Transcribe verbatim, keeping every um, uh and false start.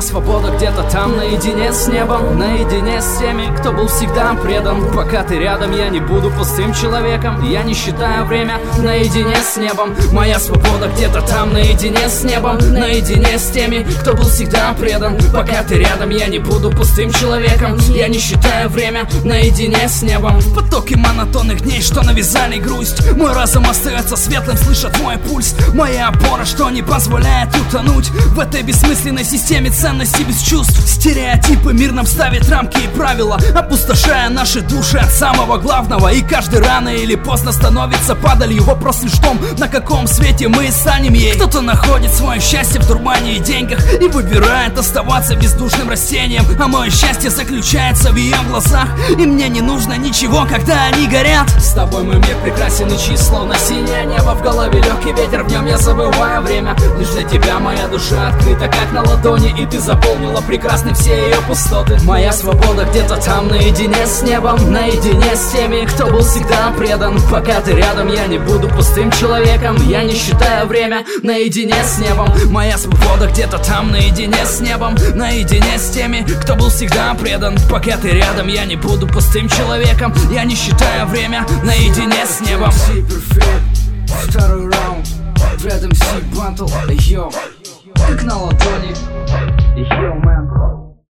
свобода где-то там, наедине с небом, наедине с теми, кто был всегда предан. Пока ты рядом, я не буду пустым человеком, я не считаю время, наедине с небом. Моя свобода где-то там, наедине с небом, наедине с теми, кто был всегда предан. Пока ты рядом, я не буду пустым человеком, я не считаю время, наедине с небом. В потоке монотонных дней, что навязали грусть, мой разум остается светлым, слышат мой пульс. Моя опора, что не позволяет утонуть в этой бессмысленной системе ценностей без чувств. Стереотипы мир нам ставит рамки и правила, опустошая наши души от самого главного. И каждый рано или поздно становится падалью. Вопрос лишь в том, на каком свете мы станем ей. Кто-то находит свое счастье в дурмане и деньгах и выбирает оставаться бездушным растением, а мое счастье заключается в ее глазах. И мне не нужно ничего, когда они горят. С тобой мой мир прекрасен и чист, словно синее небо. В голове легкий ветер, в нем я забываю время. Лишь для тебя моя душа открыта, как на ладони, и ты заполнила прекрасны все ее пустоты. Моя свобода где-то там, наедине с небом, наедине с теми, кто был всегда предан. Пока ты рядом, я не буду пустым человеком, я не считаю время, наедине с небом. Моя свобода где-то там, наедине с небом, наедине с теми, кто был всегда предан. Пока ты рядом, я не буду пустым человеком, я не считаю время, наедине с небом. Второй раунд, Red эм си Battle, йо, как на ладони, йо, мэн.